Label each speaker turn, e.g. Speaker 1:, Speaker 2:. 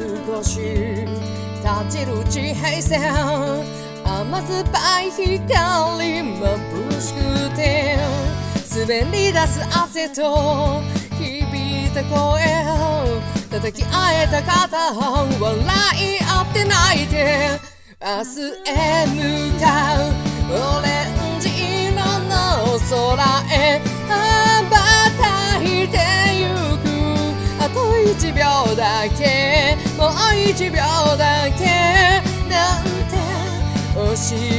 Speaker 1: 少し立ちる地平線、甘酸っぱい光眩しくて、滑り出す汗と響いた声、叩き合えた肩、笑い合って泣いて、明日へ向かうオレンジ色の空へ羽ばたいてゆく。あと1秒だけ、もう1秒だけなんて教